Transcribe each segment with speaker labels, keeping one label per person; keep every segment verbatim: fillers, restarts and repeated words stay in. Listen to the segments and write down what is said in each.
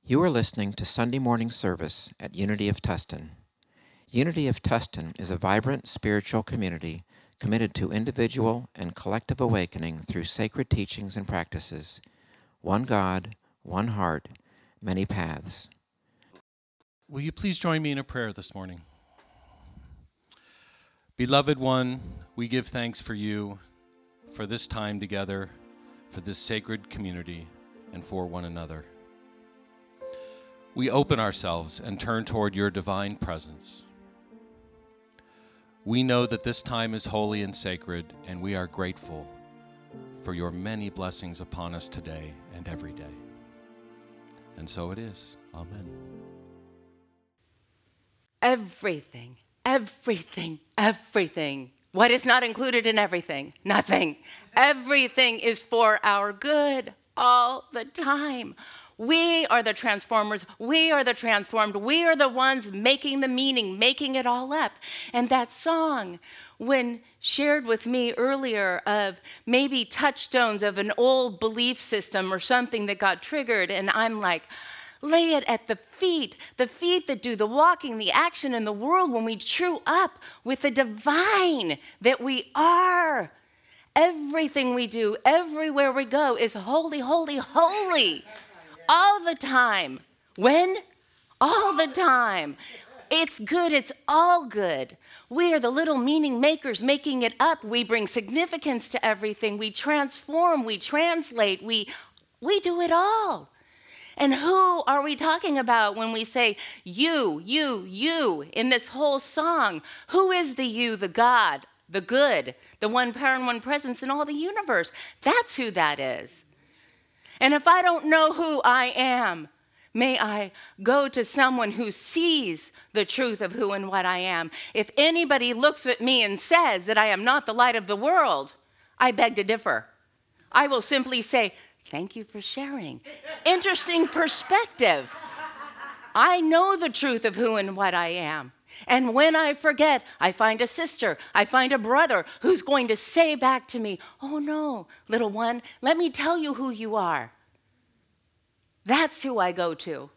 Speaker 1: You are listening to Sunday morning service at Unity of Tustin. Unity of Tustin is a vibrant spiritual community committed to individual and collective awakening through sacred teachings and practices. One God, one heart, many paths.
Speaker 2: Will you please join me in a prayer this morning? Beloved one, we give thanks for you, for this time together, for this sacred community, and for one another. We open ourselves and turn toward your divine presence. We know that this time is holy and sacred, and we are grateful for your many blessings upon us today and every day. And so it is. Amen.
Speaker 3: Everything, everything, everything. What is not included in everything? Nothing. Everything is for our good all the time. We are the transformers. We are the transformed. We are the ones making the meaning, making it all up. And that song, when shared with me earlier of maybe touchstones of an old belief system or something that got triggered, and I'm like, lay it at the feet, the feet that do the walking, the action in the world when we true up with the divine that we are. Everything we do, everywhere we go is holy, holy, holy. All the time. When? All the time. It's good. It's all good. We are the little meaning makers making it up. We bring significance to everything. We transform. We translate. We, we do it all. And who are we talking about when we say you, you, you in this whole song? Who is the you, the God, the good, the one power and one presence in all the universe? That's who that is. And if I don't know who I am, may I go to someone who sees the truth of who and what I am. If anybody looks at me and says that I am not the light of the world, I beg to differ. I will simply say, thank you for sharing. Interesting perspective. I know the truth of who and what I am. And when I forget, I find a sister, I find a brother who's going to say back to me, oh no, little one, let me tell you who you are. That's who I go to.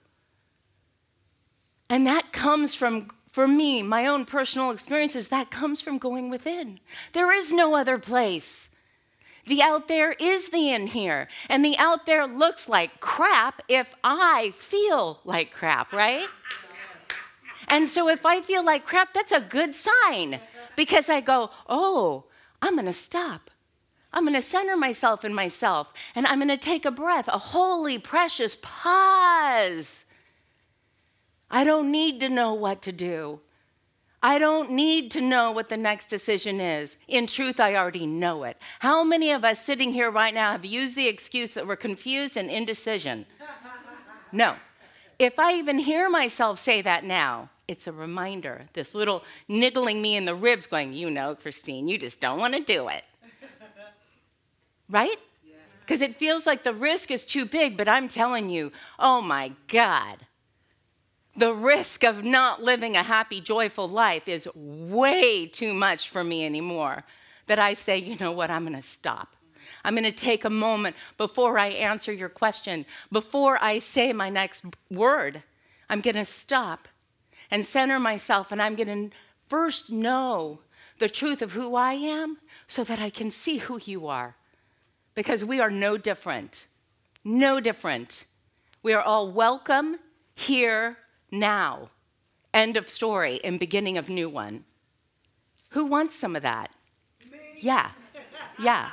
Speaker 3: And that comes from, for me, my own personal experiences, that comes from going within. There is no other place. The out there is the in here. And the out there looks like crap if I feel like crap, right? And so if I feel like crap, that's a good sign because I go, oh, I'm going to stop. I'm going to center myself in myself, and I'm going to take a breath, a holy, precious pause. I don't need to know what to do. I don't need to know what the next decision is. In truth, I already know it. How many of us sitting here right now have used the excuse that we're confused and indecision? No. If I even hear myself say that now, it's a reminder, this little niggling me in the ribs going, you know, Christine, you just don't want to do it. Right? Because yes. It feels like the risk is too big, but I'm telling you, oh my God, the risk of not living a happy, joyful life is way too much for me anymore, that I say, you know what, I'm going to stop. I'm going to take a moment before I answer your question, before I say my next word. I'm going to stop and center myself, and I'm going to first know the truth of who I am so that I can see who you are. Because we are no different, no different. We are all welcome here now. End of story and beginning of new one. Who wants some of that? Me. Yeah, yeah.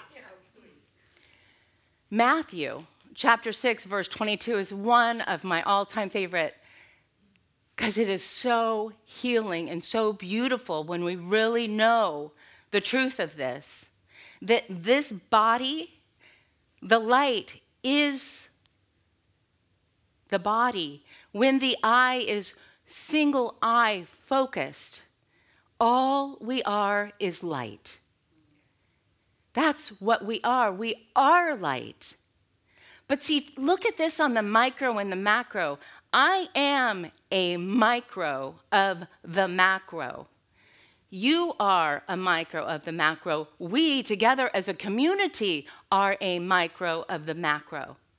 Speaker 3: Matthew chapter six, verse twenty-two is one of my all-time favorite because it is so healing and so beautiful when we really know the truth of this, that this body, the light is the body. When the eye is single eye focused, all we are is light. That's what we are. We are light. But see, look at this on the micro and the macro. I am a micro of the macro. You are a micro of the macro. We together as a community are a micro of the macro.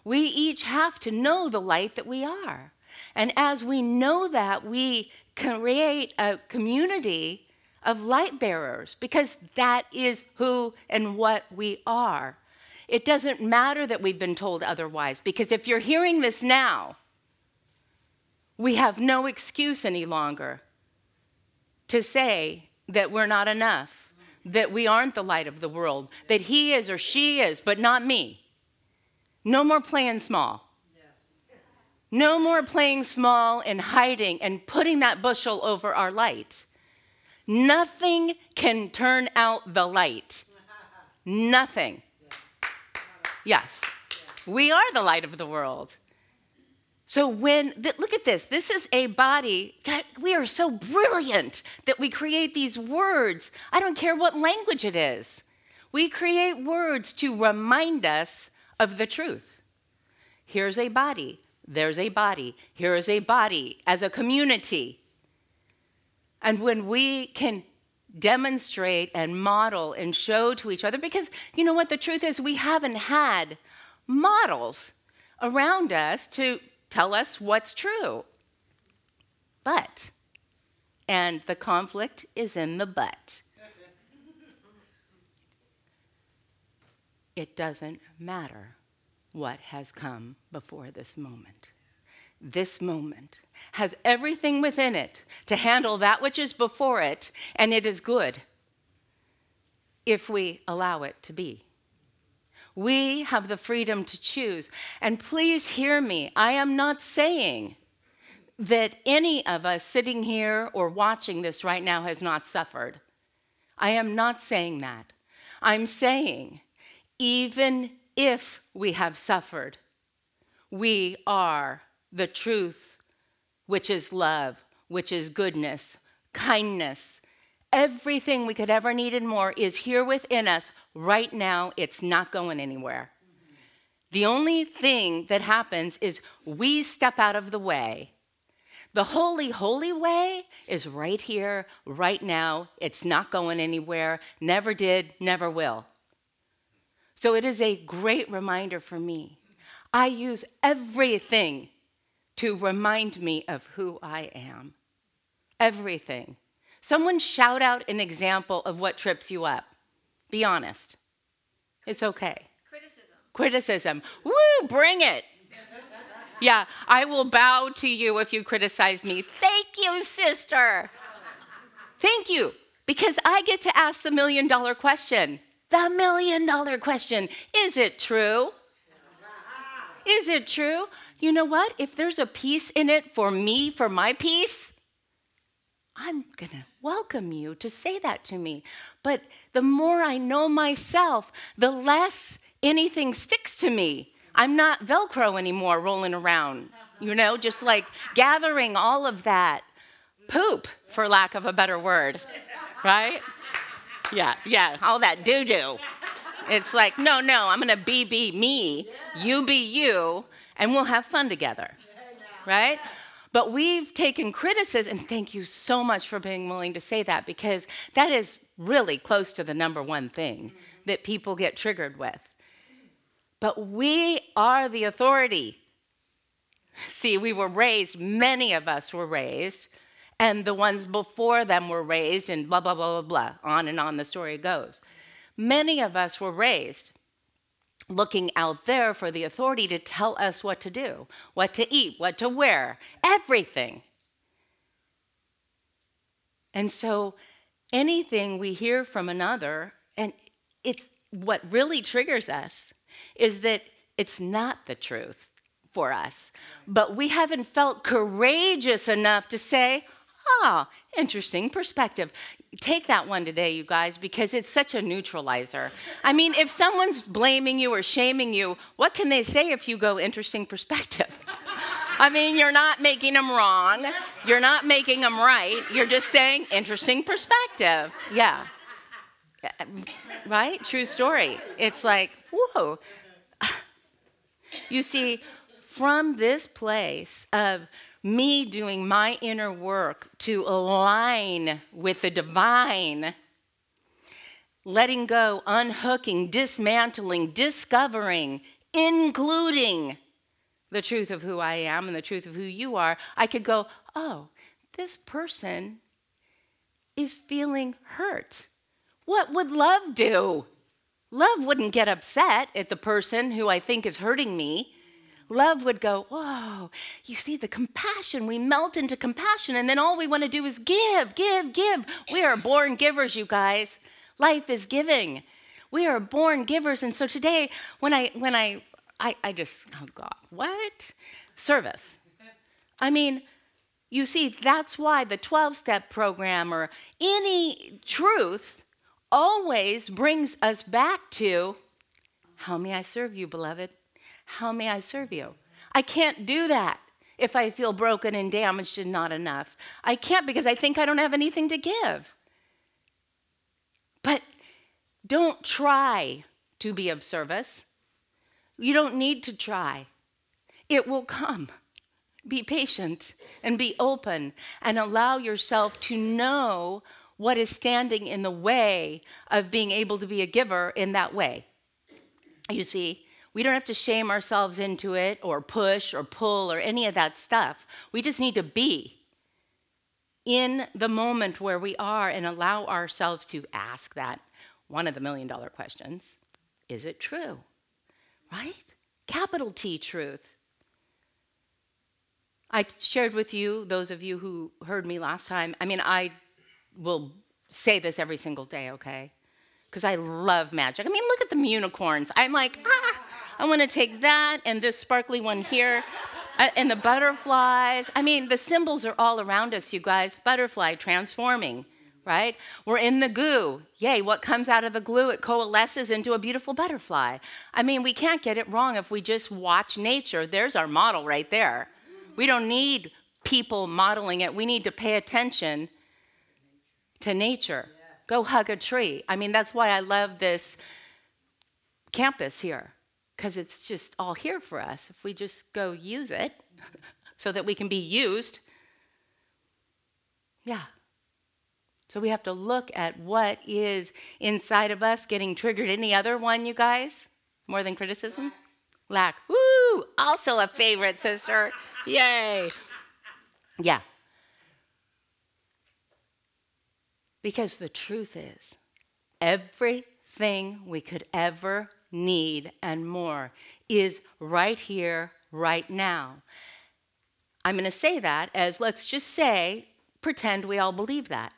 Speaker 3: We each have to know the light that we are. And as we know that, we create a community of light bearers, because that is who and what we are. It doesn't matter that we've been told otherwise, because if you're hearing this now, we have no excuse any longer to say that we're not enough, that we aren't the light of the world, that he is or she is, but not me. No more playing small. No more playing small and hiding and putting that bushel over our light. Nothing can turn out the light. Nothing. Yes. We are the light of the world. So when, th- look at this. This is a body. God, we are so brilliant that we create these words. I don't care what language it is. We create words to remind us of the truth. Here's a body. There's a body. Here is a body as a community. And when we can demonstrate and model and show to each other, because you know what the truth is, we haven't had models around us to tell us what's true. But, and the conflict is in the but. It doesn't matter what has come before this moment. This moment has everything within it to handle that which is before it, and it is good if we allow it to be. We have the freedom to choose. And please hear me, I am not saying that any of us sitting here or watching this right now has not suffered. I am not saying that. I'm saying even if we have suffered, we are the truth, which is love, which is goodness, kindness. Everything we could ever need and more is here within us right now. It's not going anywhere. Mm-hmm. The only thing that happens is we step out of the way. The holy, holy way is right here, right now. It's not going anywhere, never did, never will. So it is a great reminder for me. I use everything to remind me of who I am. Everything. Someone shout out an example of what trips you up. Be honest. It's okay.
Speaker 4: Criticism.
Speaker 3: Criticism. Woo, bring it. Yeah, I will bow to you if you criticize me. Thank you, sister. Thank you. Because I get to ask the million dollar question. The million dollar question. Is it true? Is it true? You know what? If there's a piece in it for me, for my piece, I'm going to welcome you to say that to me. But the more I know myself, the less anything sticks to me. I'm not Velcro anymore rolling around, you know, just like gathering all of that poop, for lack of a better word, right? Yeah, yeah, all that doo-doo. It's like, no, no, I'm going to be, be me, you be you, and we'll have fun together, right? But we've taken criticism, and thank you so much for being willing to say that, because that is really close to the number one thing that people get triggered with. But we are the authority. See, we were raised, many of us were raised, and the ones before them were raised, and blah, blah, blah, blah, blah, on and on the story goes. Many of us were raised looking out there for the authority to tell us what to do, what to eat, what to wear, everything. And so anything we hear from another, and it's what really triggers us, is that it's not the truth for us. But we haven't felt courageous enough to say, ah, oh, interesting perspective. Take that one today, you guys, because it's such a neutralizer. I mean, if someone's blaming you or shaming you, what can they say if you go interesting perspective? I mean, you're not making them wrong. You're not making them right. You're just saying interesting perspective. Yeah. Right? True story. It's like, whoa. You see, from this place of me doing my inner work to align with the divine, letting go, unhooking, dismantling, discovering, including the truth of who I am and the truth of who you are, I could go, oh, this person is feeling hurt. What would love do? Love wouldn't get upset at the person who I think is hurting me. Love would go, whoa, you see the compassion. We melt into compassion, and then all we want to do is give, give, give. We are born givers, you guys. Life is giving. We are born givers. And so today, when I, when I, I, I just, oh God, what? Service. I mean, you see, that's why the twelve-step program or any truth always brings us back to, how may I serve you, beloved? How may I serve you? I can't do that if I feel broken and damaged and not enough. I can't because I think I don't have anything to give. But don't try to be of service. You don't need to try. It will come. Be patient and be open and allow yourself to know what is standing in the way of being able to be a giver in that way. You see, we don't have to shame ourselves into it or push or pull or any of that stuff. We just need to be in the moment where we are and allow ourselves to ask that one of the million dollar questions. Is it true? Right? Capital T truth. I shared with you, those of you who heard me last time, I mean, I will say this every single day, okay? Because I love magic. I mean, look at the unicorns. I'm like, ah, I want to take that and this sparkly one here uh, and the butterflies. I mean, the symbols are all around us, you guys. Butterfly transforming, right? We're in the goo. Yay, what comes out of the glue? It coalesces into a beautiful butterfly. I mean, we can't get it wrong if we just watch nature. There's our model right there. We don't need people modeling it. We need to pay attention to nature. Yes. Go hug a tree. I mean, that's why I love this campus here, because it's just all here for us. If we just go use it so that we can be used. Yeah. So we have to look at what is inside of us getting triggered. Any other one, you guys? More than criticism? Lack. Lack. Woo! Also a favorite, sister. Yay. Yeah. Because the truth is, everything we could ever need and more is right here, right now. I'm going to say that as, let's just say, pretend we all believe that.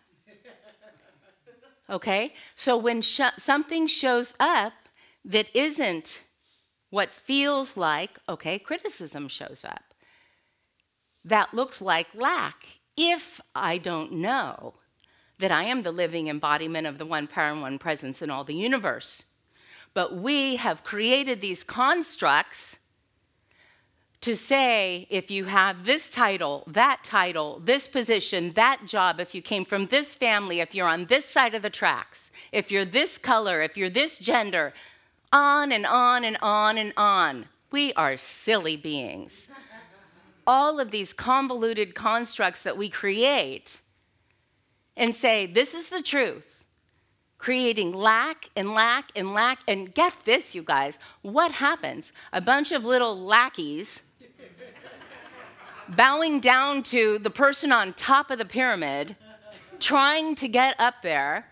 Speaker 3: Okay? So when sh- something shows up that isn't what feels like, okay, criticism shows up. That looks like lack. If I don't know that I am the living embodiment of the one power and one presence in all the universe. But we have created these constructs to say, if you have this title, that title, this position, that job, if you came from this family, if you're on this side of the tracks, if you're this color, if you're this gender, on and on and on and on. We are silly beings. All of these convoluted constructs that we create and say, this is the truth, creating lack and lack and lack. And get this, you guys, what happens? A bunch of little lackeys bowing down to the person on top of the pyramid, trying to get up there.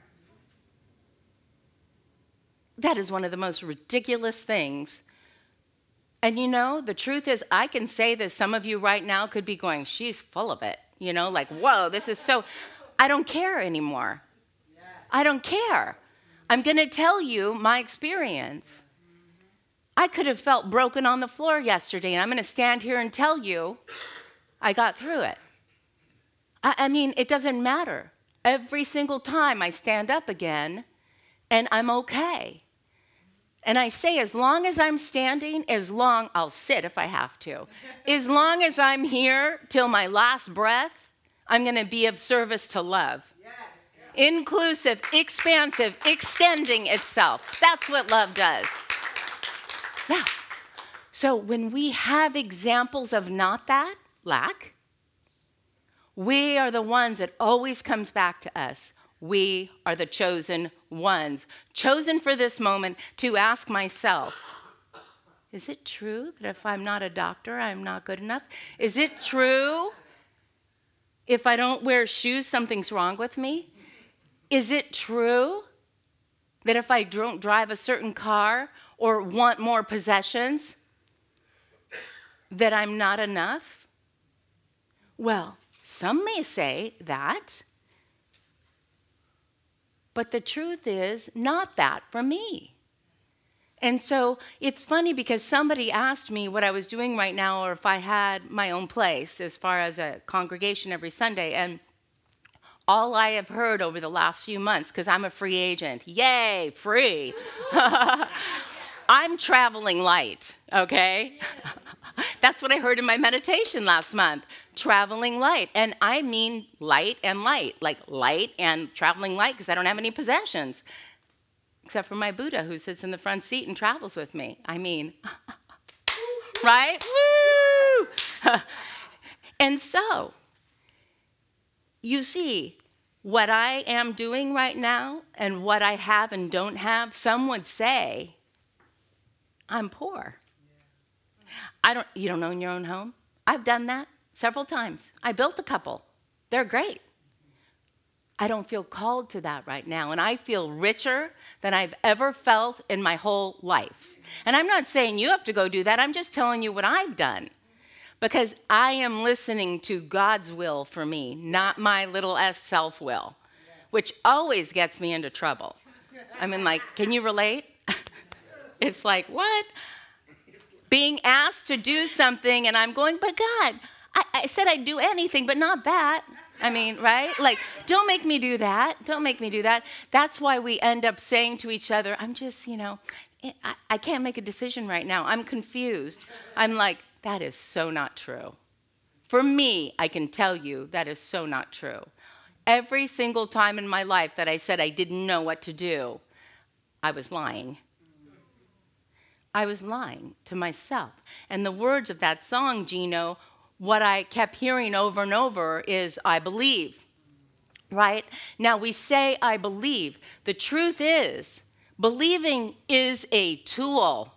Speaker 3: That is one of the most ridiculous things. And you know, the truth is, I can say that some of you right now could be going, she's full of it. You know, like, whoa, this is so, I don't care anymore. Yes. I don't care. I'm going to tell you my experience. I could have felt broken on the floor yesterday, and I'm going to stand here and tell you I got through it. I, I mean, it doesn't matter. Every single time I stand up again, and I'm okay. And I say, as long as I'm standing, as long, I'll sit if I have to. As long as I'm here till my last breath, I'm going to be of service to love. Yes. Inclusive, expansive, extending itself. That's what love does. Yeah. So when we have examples of not that, lack, we are the ones that always comes back to us. We are the chosen ones, chosen for this moment to ask myself, Is it true that if I'm not a doctor, I'm not good enough? Is it true if I don't wear shoes, something's wrong with me? Is it true that if I don't drive a certain car or want more possessions, that I'm not enough? Well, some may say that, but the truth is not that for me. And so it's funny because somebody asked me what I was doing right now or if I had my own place as far as a congregation every Sunday. And all I have heard over the last few months, because I'm a free agent, yay, free. I'm traveling light, okay? That's what I heard in my meditation last month, traveling light. And I mean light and light, like light and traveling light because I don't have any possessions. Except for my Buddha who sits in the front seat and travels with me. I mean, right? Woo! And so, you see, what I am doing right now and what I have and don't have, some would say, I'm poor. I don't, you don't own your own home? I've done that several times. I built a couple. They're great. I don't feel called to that right now, and I feel richer than I've ever felt in my whole life. And I'm not saying you have to go do that. I'm just telling you what I've done, because I am listening to God's will for me, not my little s self-will, which always gets me into trouble. I mean, like, can you relate? It's like, what? Being asked to do something, and I'm going, but God, I, I said I'd do anything, but not that. I mean, right? Like, don't make me do that. Don't make me do that. That's why we end up saying to each other, I'm just, you know, I, I can't make a decision right now. I'm confused. I'm like, that is so not true. For me, I can tell you that is so not true. Every single time in my life that I said I didn't know what to do, I was lying. I was lying to myself. And the words of that song, Gino, what I kept hearing over and over is, I believe, right? Now, we say, I believe. The truth is, believing is a tool.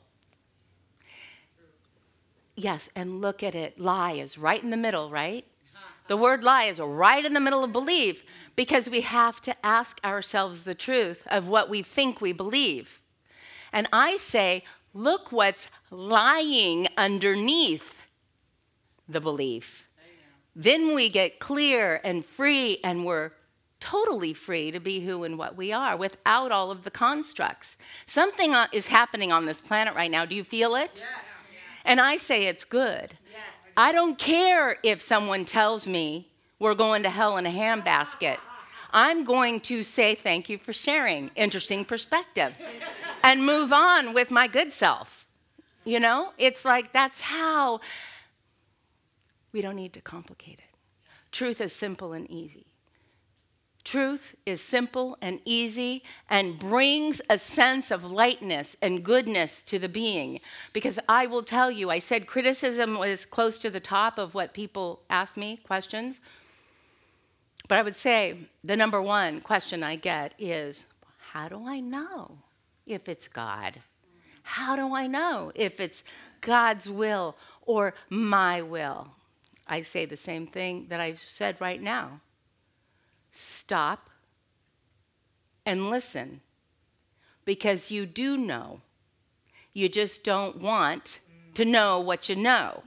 Speaker 3: Yes, and look at it. Lie is right in the middle, right? The word lie is right in the middle of believe, because we have to ask ourselves the truth of what we think we believe. And I say, look what's lying underneath the belief. Then we get clear and free, and we're totally free to be who and what we are without all of the constructs. Something is happening on this planet right now. Do you feel it? Yes. And I say it's good. Yes. I don't care if someone tells me we're going to hell in a handbasket. I'm going to say thank you for sharing. Interesting perspective. And move on with my good self. You know, it's like that's how. We don't need to complicate it. Truth is simple and easy. Truth is simple and easy and brings a sense of lightness and goodness to the being. Because I will tell you, I said criticism was close to the top of what people ask me, questions. But I would say the number one question I get is, how do I know if it's God? How do I know if it's God's will or my will? I say the same thing that I've said right now. Stop and listen, because you do know. You just don't want to know what you know.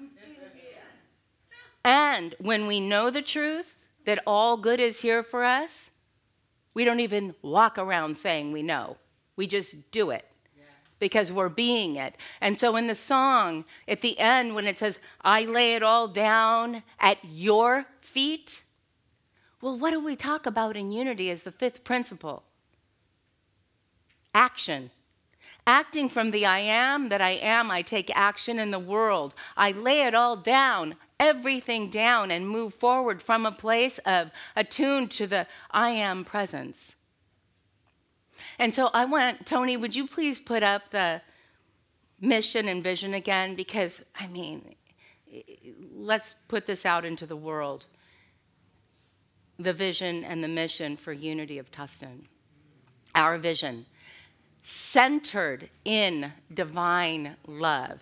Speaker 3: And when we know the truth, that all good is here for us, we don't even walk around saying we know. We just do it. Because we're being it. And so in the song, at the end, when it says, I lay it all down at your feet, well, what do we talk about in unity as the fifth principle? Action. Acting from the I am that I am, I take action in the world. I lay it all down, everything down, and move forward from a place of attuned to the I am presence. And so I want, Tony, would you please put up the mission and vision again? Because, I mean, let's put this out into the world. The vision and the mission for Unity of Tustin. Our vision, centered in divine love.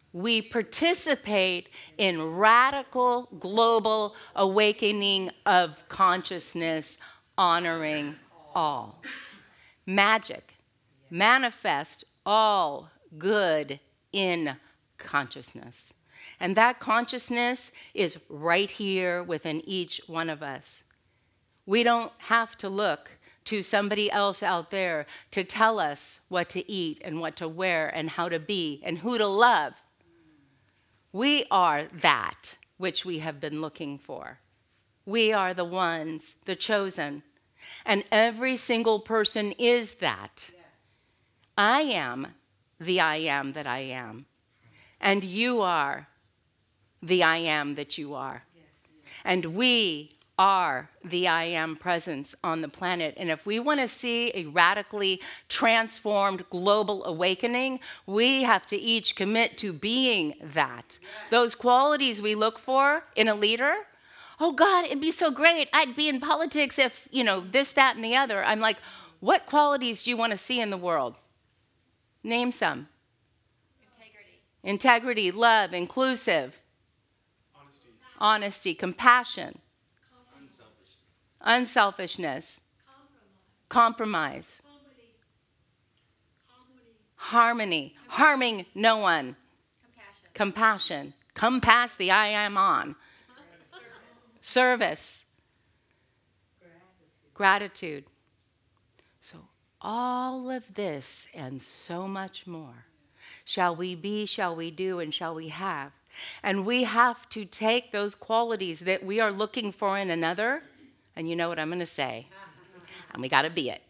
Speaker 3: We participate in radical global awakening of consciousness, honoring all. Magic. Manifest all good in consciousness. And that consciousness is right here within each one of us. We don't have to look to somebody else out there to tell us what to eat and what to wear and how to be and who to love. We are that which we have been looking for. We are the ones, the chosen. And every single person is that. Yes. I am the I am that I am. And you are the I am that you are. Yes. And we are the I am presence on the planet. And if we want to see a radically transformed global awakening, we have to each commit to being that. Yes. Those qualities we look for in a leader. Oh God, it'd be so great. I'd be in politics if, you know, this, that, and the other. I'm like, what qualities do you want to see in the world? Name some.
Speaker 4: Integrity.
Speaker 3: Integrity, love, inclusive.
Speaker 4: Honesty.
Speaker 3: Honesty, compassion.
Speaker 4: Unselfishness.
Speaker 3: Unselfishness.
Speaker 4: Compromise.
Speaker 3: Compromise.
Speaker 4: Harmony.
Speaker 3: Harmony. Harming no one.
Speaker 4: Compassion.
Speaker 3: Compassion. Come past the I am on. Service. Gratitude. Gratitude. So all of this and so much more shall we be, shall we do, and shall we have. And we have to take those qualities that we are looking for in another, and you know what I'm going to say, and we got to be it.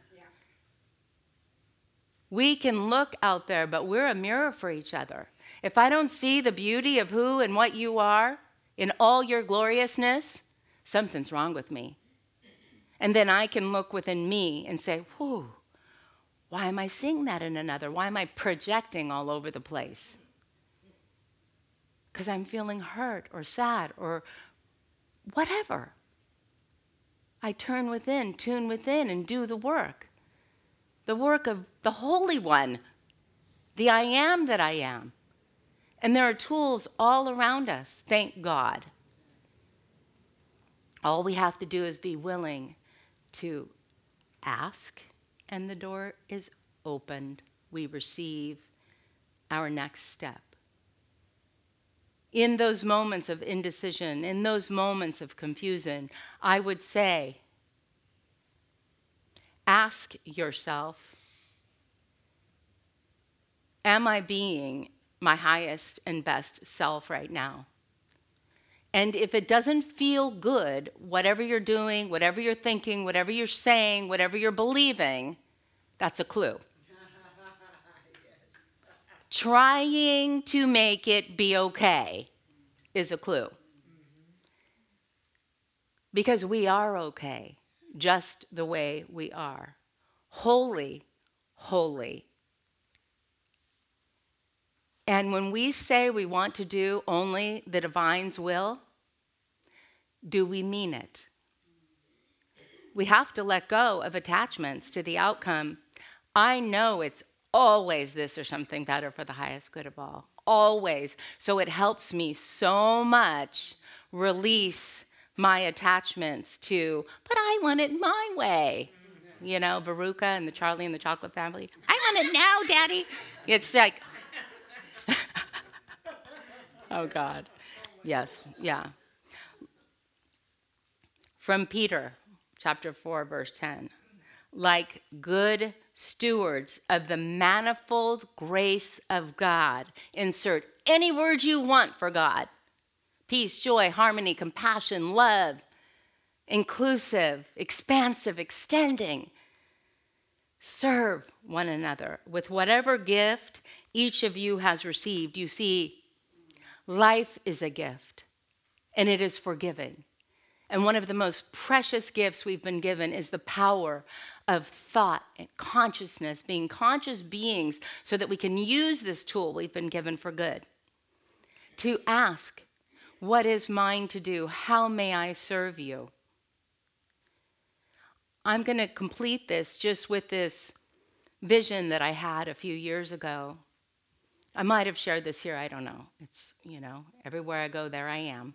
Speaker 3: We can look out there, but we're a mirror for each other. If I don't see the beauty of who and what you are in all your gloriousness, something's wrong with me. And then I can look within me and say, whew, why am I seeing that in another? Why am I projecting all over the place? Because I'm feeling hurt or sad or whatever. I turn within, tune within, and do the work. The work of the Holy One, the I am that I am. And there are tools all around us, thank God. All we have to do is be willing to ask, and the door is opened. We receive our next step. In those moments of indecision, in those moments of confusion, I would say, ask yourself, am I being my highest and best self right now? And if it doesn't feel good, whatever you're doing, whatever you're thinking, whatever you're saying, whatever you're believing, that's a clue. Yes. Trying to make it be okay is a clue. Because we are okay, just the way we are. Holy, holy. And when we say we want to do only the divine's will, do we mean it? We have to let go of attachments to the outcome. I know it's always this or something better for the highest good of all. Always. So it helps me so much release my attachments to, but I want it my way. You know, Veruca and the Charlie and the Chocolate Family. I want it now, Daddy. It's like, oh, God. Yes, yeah. From Peter, chapter four, verse ten. Like good stewards of the manifold grace of God. Insert any word you want for God. Peace, joy, harmony, compassion, love, inclusive, expansive, extending. Serve one another with whatever gift each of you has received. You see, life is a gift, and it is forgiving. And one of the most precious gifts we've been given is the power of thought and consciousness, being conscious beings so that we can use this tool we've been given for good. To ask, what is mine to do? How may I serve you? I'm going to complete this just with this vision that I had a few years ago. I might have shared this here, I don't know. It's, you know, everywhere I go, there I am.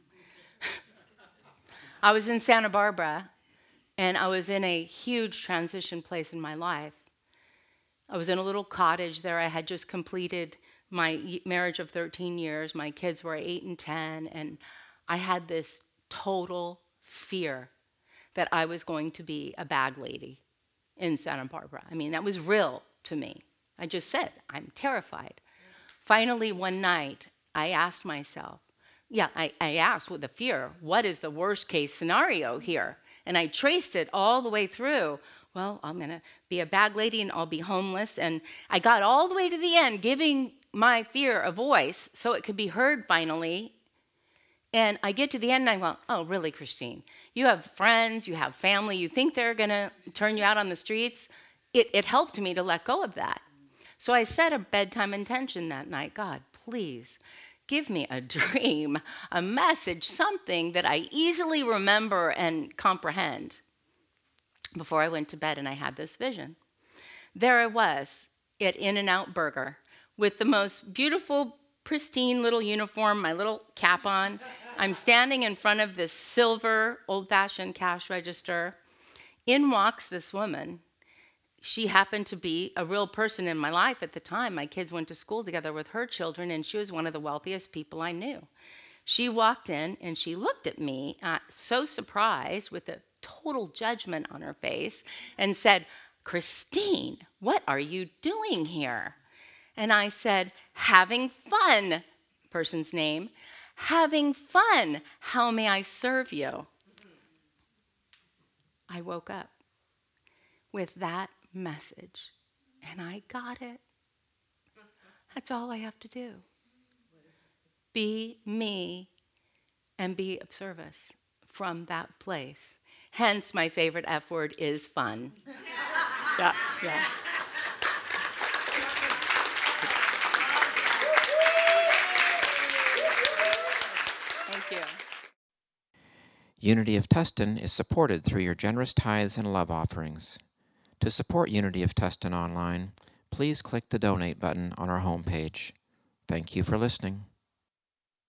Speaker 3: I was in Santa Barbara, and I was in a huge transition place in my life. I was in a little cottage there. I had just completed my marriage of thirteen years. My kids were eight and ten, and I had this total fear that I was going to be a bag lady in Santa Barbara. I mean, that was real to me. I just said, I'm terrified. Finally, one night, I asked myself, yeah, I, I asked with a fear, what is the worst case scenario here? And I traced it all the way through. Well, I'm going to be a bag lady and I'll be homeless. And I got all the way to the end, giving my fear a voice so it could be heard finally. And I get to the end and I go, oh, really, Christine? You have friends, you have family, you think they're going to turn you out on the streets? It, it helped me to let go of that. So I set a bedtime intention that night. God, please give me a dream, a message, something that I easily remember and comprehend. Before I went to bed, and I had this vision. There I was at In-N-Out Burger with the most beautiful, pristine little uniform, my little cap on. I'm standing in front of this silver, old-fashioned cash register. In walks this woman. She happened to be a real person in my life at the time. My kids went to school together with her children, and she was one of the wealthiest people I knew. She walked in, and she looked at me, uh, so surprised, with a total judgment on her face, and said, Christine, what are you doing here? And I said, having fun, person's name, having fun. How may I serve you? I woke up with that message, and I got it. That's all I have to do. Be me and be of service from that place. Hence, my favorite F word is fun. yeah, yeah. Thank you.
Speaker 1: Unity of Tustin is supported through your generous tithes and love offerings. To support Unity of Tustin online, please click the donate button on our homepage. Thank you for listening.